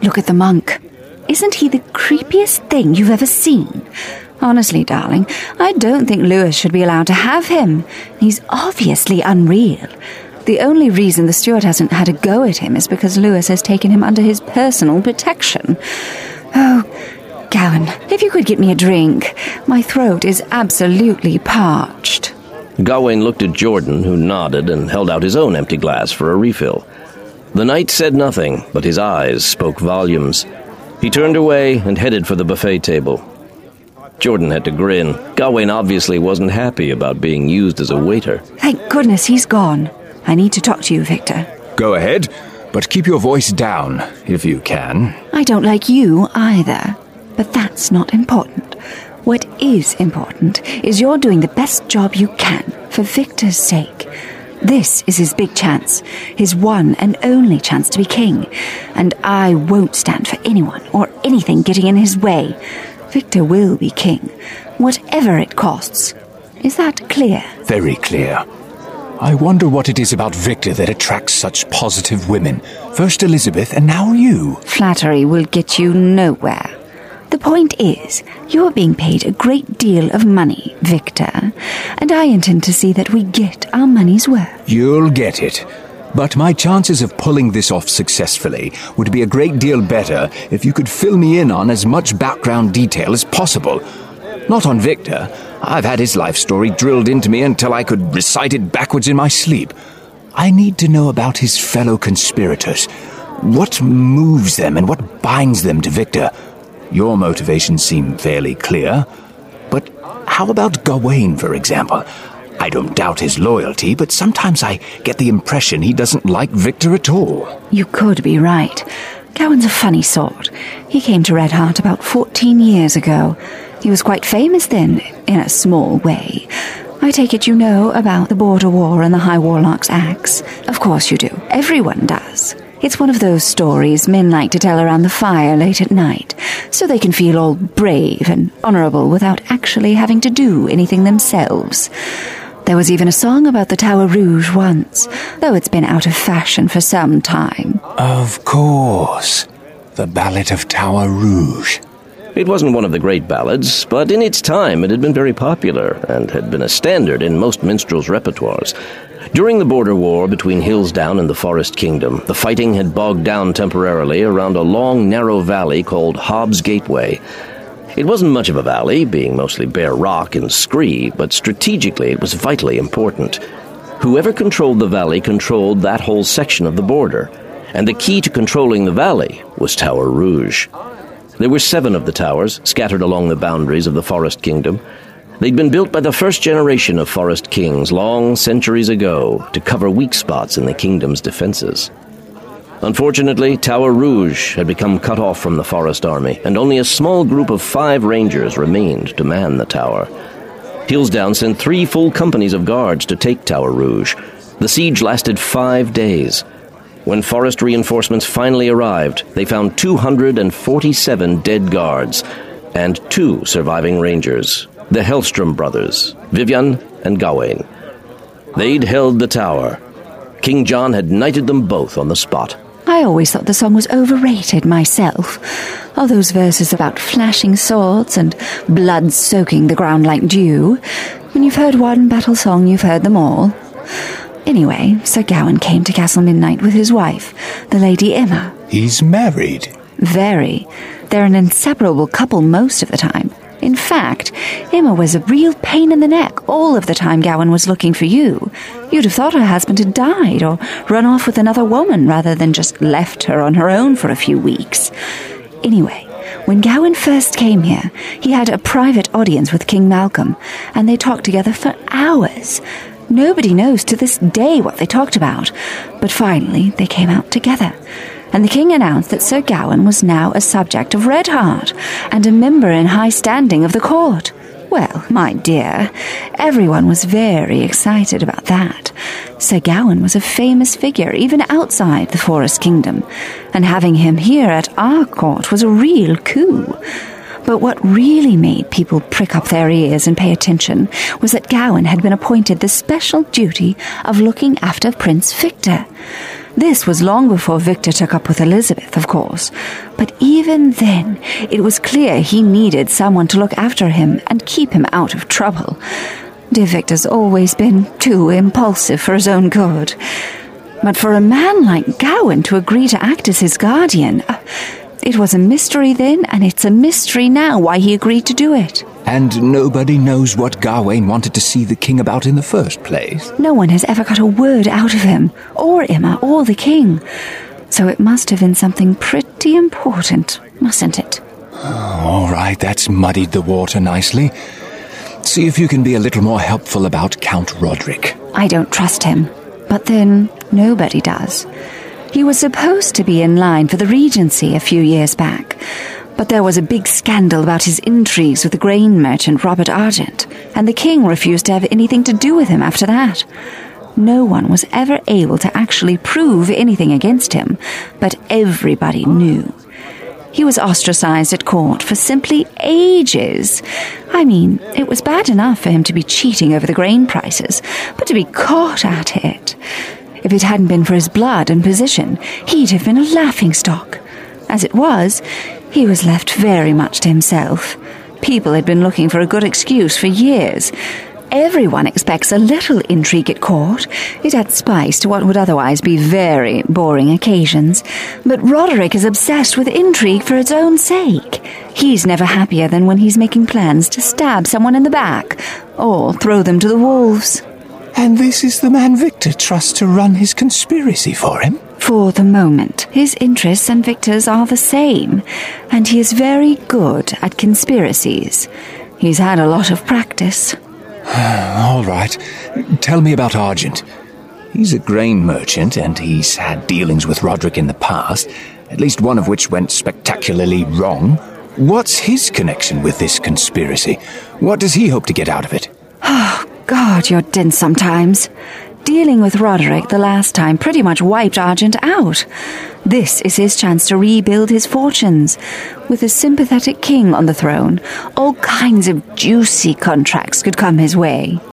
Look at the monk. Isn't he the creepiest thing you've ever seen? Honestly, darling, I don't think Lewis should be allowed to have him. He's obviously unreal. The only reason the steward hasn't had a go at him is because Lewis has taken him under his personal protection. Oh, Gawain, if you could get me a drink. My throat is absolutely parched. Gawain looked at Jordan, who nodded and held out his own empty glass for a refill. The knight said nothing, but his eyes spoke volumes. He turned away and headed for the buffet table. Jordan had to grin. Gawain obviously wasn't happy about being used as a waiter. Thank goodness he's gone. I need to talk to you, Victor. Go ahead, but keep your voice down, if you can. I don't like you either, but that's not important. What is important is you're doing the best job you can for Victor's sake. This is his big chance, his one and only chance to be king, and I won't stand for anyone or anything getting in his way. Victor will be king, whatever it costs. Is that clear? Very clear. I wonder what it is about Victor that attracts such positive women. First Elizabeth, and now you. Flattery will get you nowhere. The point is, you're being paid a great deal of money, Victor, and I intend to see that we get our money's worth. You'll get it. But my chances of pulling this off successfully would be a great deal better if you could fill me in on as much background detail as possible. Not on Victor. I've had his life story drilled into me until I could recite it backwards in my sleep. I need to know about his fellow conspirators. What moves them and what binds them to Victor? Your motivations seem fairly clear. But how about Gawain, for example? I don't doubt his loyalty, but sometimes I get the impression he doesn't like Victor at all. You could be right. Gawain's a funny sort. He came to Red Heart about 14 years ago. He was quite famous then, in a small way. I take it you know about the Border War and the High Warlock's axe. Of course you do. Everyone does. It's one of those stories men like to tell around the fire late at night, so they can feel all brave and honourable without actually having to do anything themselves. There was even a song about the Tower Rouge once, though it's been out of fashion for some time. Of course. The Ballad of Tower Rouge. It wasn't one of the great ballads, but in its time it had been very popular and had been a standard in most minstrels' repertoires. During the border war between Hillsdown and the Forest Kingdom, the fighting had bogged down temporarily around a long, narrow valley called Hobbs Gateway. It wasn't much of a valley, being mostly bare rock and scree, but strategically it was vitally important. Whoever controlled the valley controlled that whole section of the border, and the key to controlling the valley was Tower Rouge. There were 7 of the towers, scattered along the boundaries of the Forest Kingdom. They'd been built by the first generation of Forest Kings long centuries ago to cover weak spots in the kingdom's defenses. Unfortunately, Tower Rouge had become cut off from the Forest Army, and only a small group of 5 rangers remained to man the tower. Hillsdown sent 3 full companies of guards to take Tower Rouge. The siege lasted 5 days. When forest reinforcements finally arrived, they found 247 dead guards and 2 surviving rangers, the Hellstrom brothers, Vivian and Gawain. They'd held the tower. King John had knighted them both on the spot. I always thought the song was overrated myself. All those verses about flashing swords and blood soaking the ground like dew. When you've heard one battle song, you've heard them all. Anyway, Sir Gawain came to Castle Midnight with his wife, the Lady Emma. He's married. Very. They're an inseparable couple most of the time. In fact, Emma was a real pain in the neck all of the time Gawain was looking for you. You'd have thought her husband had died or run off with another woman rather than just left her on her own for a few weeks. Anyway, when Gawain first came here, he had a private audience with King Malcolm, and they talked together for hours. Nobody knows to this day what they talked about, but finally they came out together. And the king announced that Sir Gawain was now a subject of Red Heart and a member in high standing of the court. Well, my dear, everyone was very excited about that. Sir Gawain was a famous figure even outside the Forest Kingdom, and having him here at our court was a real coup. But what really made people prick up their ears and pay attention was that Gawain had been appointed the special duty of looking after Prince Victor. This was long before Victor took up with Elizabeth, of course. But even then, it was clear he needed someone to look after him and keep him out of trouble. Dear Victor's always been too impulsive for his own good. But for a man like Gawain to agree to act as his guardian, it was a mystery then, and it's a mystery now why he agreed to do it. And nobody knows what Gawain wanted to see the king about in the first place. No one has ever got a word out of him, or Emma, or the king. So it must have been something pretty important, mustn't it? All right, that's muddied the water nicely. See if you can be a little more helpful about Count Roderick. I don't trust him. But then, nobody does. He was supposed to be in line for the regency a few years back, but there was a big scandal about his intrigues with the grain merchant Robert Argent, and the king refused to have anything to do with him after that. No one was ever able to actually prove anything against him, but everybody knew. He was ostracized at court for simply ages. I mean, it was bad enough for him to be cheating over the grain prices, but to be caught at it. If it hadn't been for his blood and position, he'd have been a laughingstock. As it was, he was left very much to himself. People had been looking for a good excuse for years. Everyone expects a little intrigue at court. It adds spice to what would otherwise be very boring occasions. But Roderick is obsessed with intrigue for its own sake. He's never happier than when he's making plans to stab someone in the back, or throw them to the wolves. And this is the man Victor trusts to run his conspiracy for him? For the moment, his interests and Victor's are the same, and he is very good at conspiracies. He's had a lot of practice. All right. Tell me about Argent. He's a grain merchant, and he's had dealings with Roderick in the past, at least one of which went spectacularly wrong. What's his connection with this conspiracy? What does he hope to get out of it? Oh, God, you're dense sometimes. Dealing with Roderick the last time pretty much wiped Argent out. This is his chance to rebuild his fortunes. With a sympathetic king on the throne, all kinds of juicy contracts could come his way.